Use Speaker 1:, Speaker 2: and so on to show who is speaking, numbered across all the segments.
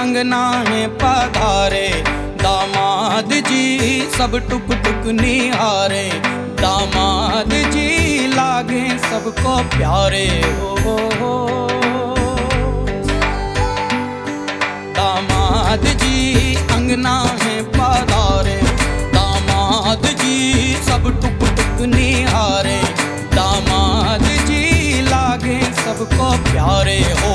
Speaker 1: अंगना है पधारे, दामाद जी सब टुक टुक निहारे, दामाद जी लागे सबको प्यारे हो। दामाद जी अंगना है पधारे, दामाद जी सब टुक टुक निहारे, दामाद जी लागे सबको प्यारे हो।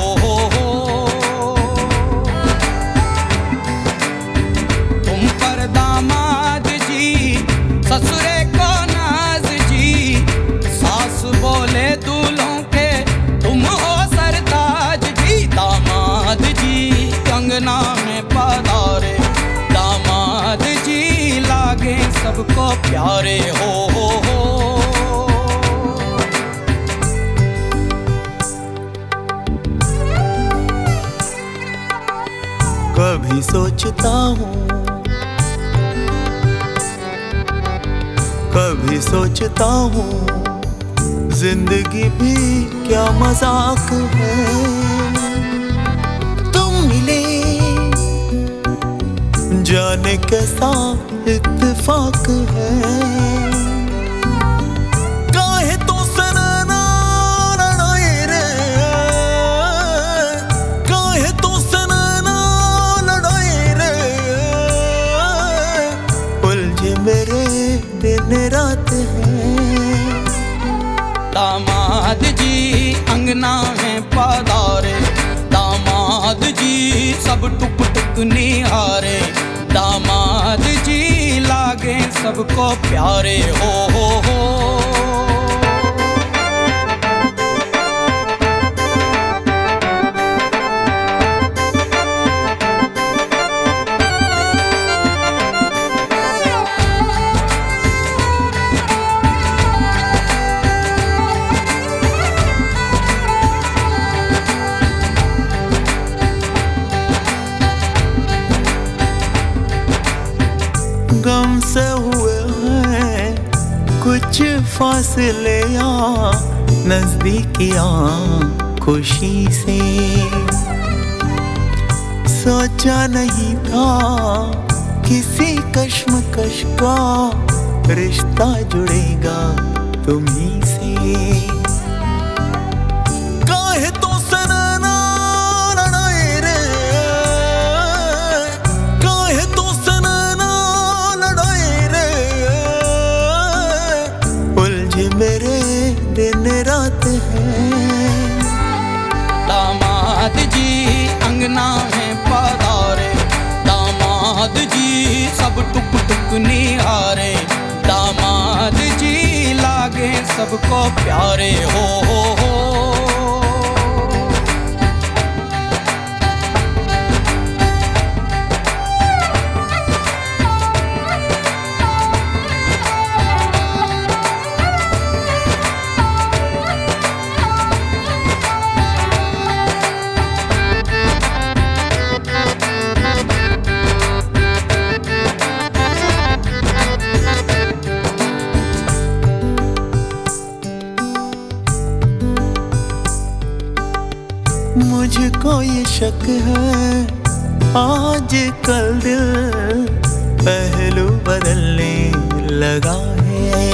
Speaker 1: तुम पर दामाद जी ससुरे को नाज जी, सास बोले दूल्हों के तुम हो सरताज जी, दामाद जी अंगना में पधारे, दामाद जी लागे सबको प्यारे हो।
Speaker 2: कभी सोचता हूँ, कभी सोचता हूँ, जिंदगी भी क्या मजाक है। तुम मिले जाने कैसा इत्तेफाक है। काहे तो सनना लड़ाई रे, काहे तो सनना लड़ाई रे, उलझे मेरे दिन रात है।
Speaker 1: दामाद जी अंगना है पधारे, दामाद जी सब टुक टुक निहारे, दामाद जी लागे सबको प्यारे हो।
Speaker 2: गम से हुए हैं कुछ फासले या नजदीकियां, खुशी से सोचा नहीं था किसी कश्मकश का रिश्ता जुड़ेगा तुम्हीं से। काहे तो सनना लड़ाई रे, काहे तो सनना लड़ाई रे, उलझे मेरे दिन रात है।
Speaker 1: दामाद जी अंगना है पधारे, दामाद जी सब टुक टुक निहारे, दामाद जी लागे सबको प्यारे हो।
Speaker 2: मुझको ये शक है आज कल दिल पहलू बदलने लगा है।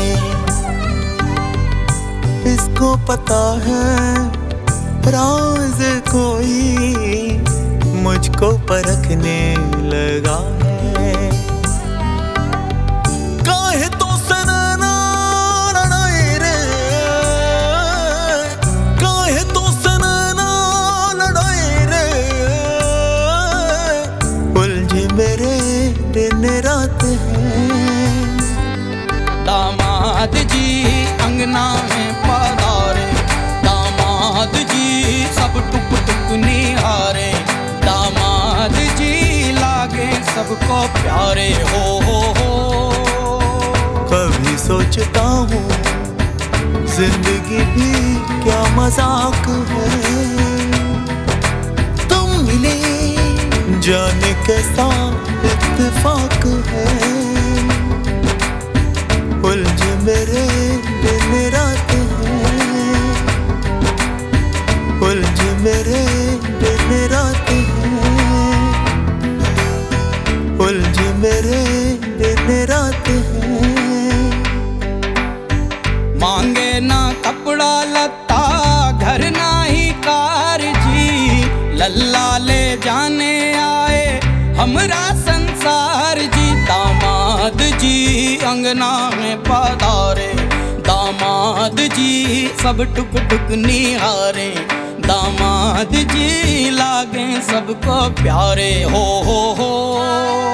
Speaker 2: इसको पता है राज कोई मुझको परखने लगा है। काहे तो सनना लड़ाई रे, काहे तो सनना लड़ाई रे, उलझे मेरे दिन रात है।
Speaker 1: दामाद जी अंगना है पधारे, दामाद जी सब टुक टुक निहारे, दामाद जी लागे सबको प्यारे हो।
Speaker 2: कभी सोचता हूँ जिंदगी भी क्या मजाक है। तुम मिले जाने कैसा इत्तेफाक है, उलझे मेरे दिन रात है, उलझे मेरे दिन रात है।
Speaker 1: हमरा संसार जी। दामाद जी अंगना में पधारे, दामाद जी सब टुक टुक निहारे, दामाद जी लागे सबको प्यारे। हो